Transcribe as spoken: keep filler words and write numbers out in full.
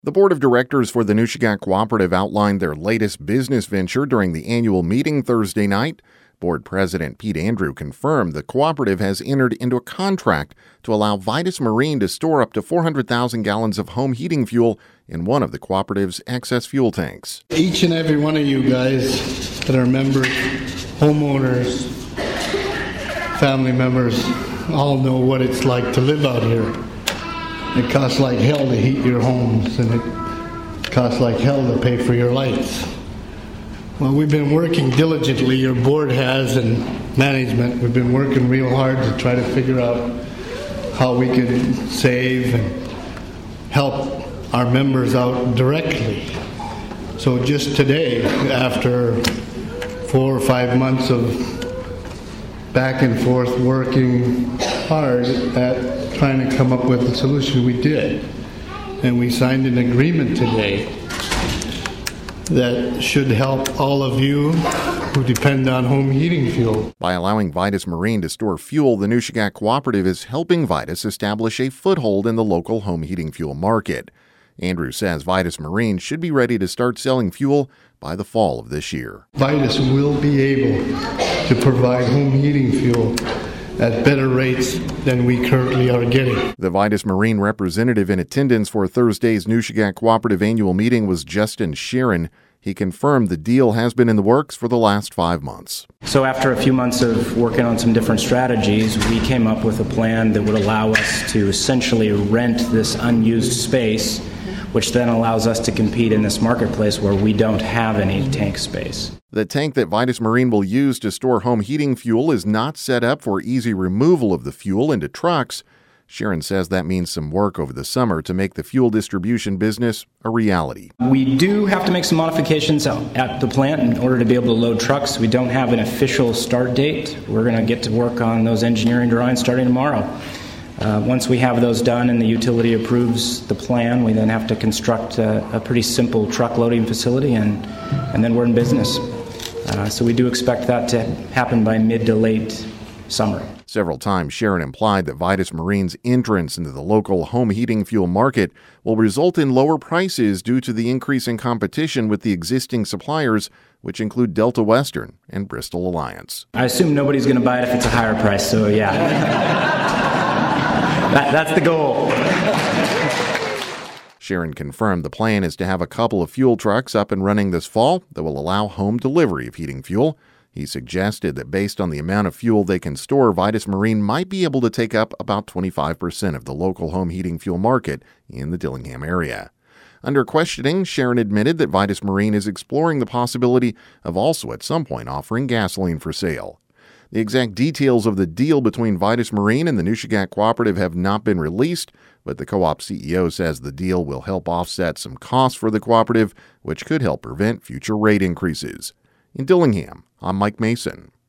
The board of directors for the Nushagak Cooperative outlined their latest business venture during the annual meeting Thursday night. Board President Pete Andrew confirmed the cooperative has entered into a contract to allow Vitus Marine to store up to four hundred thousand gallons of home heating fuel in one of the cooperative's excess fuel tanks. Each and every one of you guys that are members, homeowners, family members, all know what it's like to live out here. It costs like hell to heat your homes, and it costs like hell to pay for your lights. Well, we've been working diligently, your board has, and management. We've been working real hard to try to figure out how we can save and help our members out directly. So just today, after four or five months of back and forth working hard at trying to come up with a solution, we did. And we signed an agreement today that should help all of you who depend on home heating fuel. By allowing Vitus Marine to store fuel, the Nushagak Cooperative is helping Vitus establish a foothold in the local home heating fuel market. Andrew says Vitus Marine should be ready to start selling fuel by the fall of this year. Vitus will be able to provide home heating fuel at better rates than we currently are getting. The Vitus Marine representative in attendance for Thursday's Nushagak Cooperative annual meeting was Justin Sharon. He confirmed the deal has been in the works for the last five months. So after a few months of working on some different strategies, we came up with a plan that would allow us to essentially rent this unused space, which then allows us to compete in this marketplace where we don't have any tank space. The tank that Vitus Marine will use to store home heating fuel is not set up for easy removal of the fuel into trucks. Sharon says that means some work over the summer to make the fuel distribution business a reality. We do have to make some modifications at the plant in order to be able to load trucks. We don't have an official start date. We're going to get to work on those engineering drawings starting tomorrow. Uh, once we have those done and the utility approves the plan, we then have to construct a, a pretty simple truck loading facility, and, and then we're in business. Uh, so we do expect that to happen by mid to late summer. Several times, Sharon implied that Vitus Marine's entrance into the local home heating fuel market will result in lower prices due to the increase in competition with the existing suppliers, which include Delta Western and Bristol Alliance. I assume nobody's going to buy it if it's a higher price, so yeah. that, that's the goal. Sharon confirmed the plan is to have a couple of fuel trucks up and running this fall that will allow home delivery of heating fuel. He suggested that based on the amount of fuel they can store, Vitus Marine might be able to take up about twenty-five percent of the local home heating fuel market in the Dillingham area. Under questioning, Sharon admitted that Vitus Marine is exploring the possibility of also at some point offering gasoline for sale. The exact details of the deal between Vitus Marine and the Nushagak Cooperative have not been released, but the co-op C E O says the deal will help offset some costs for the cooperative, which could help prevent future rate increases. In Dillingham, I'm Mike Mason.